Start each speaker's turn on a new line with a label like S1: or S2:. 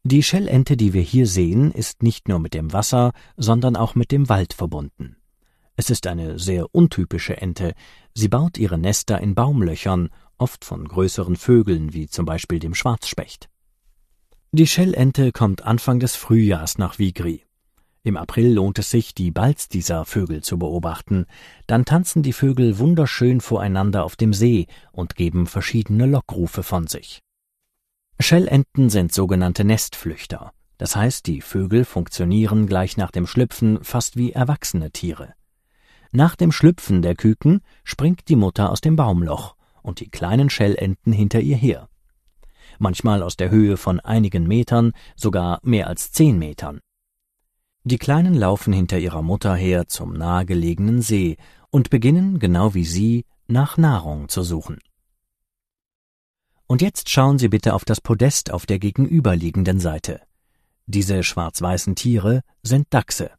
S1: Die Schellente, die wir hier sehen, ist nicht nur mit dem Wasser, sondern auch mit dem Wald verbunden. Es ist eine sehr untypische Ente. Sie baut ihre Nester in Baumlöchern, oft von größeren Vögeln wie zum Beispiel dem Schwarzspecht. Die Schellente kommt Anfang des Frühjahrs nach Vigri. Im April lohnt es sich, die Balz dieser Vögel zu beobachten. Dann tanzen die Vögel wunderschön voreinander auf dem See und geben verschiedene Lockrufe von sich. Schellenten sind sogenannte Nestflüchter. Das heißt, die Vögel funktionieren gleich nach dem Schlüpfen fast wie erwachsene Tiere. Nach dem Schlüpfen der Küken springt die Mutter aus dem Baumloch und die kleinen Schellenten hinter ihr her. Manchmal aus der Höhe von einigen Metern, sogar mehr als 10 Metern. Die Kleinen laufen hinter ihrer Mutter her zum nahegelegenen See und beginnen, genau wie sie, nach Nahrung zu suchen. Und jetzt schauen Sie bitte auf das Podest auf der gegenüberliegenden Seite. Diese schwarz-weißen Tiere sind Dachse.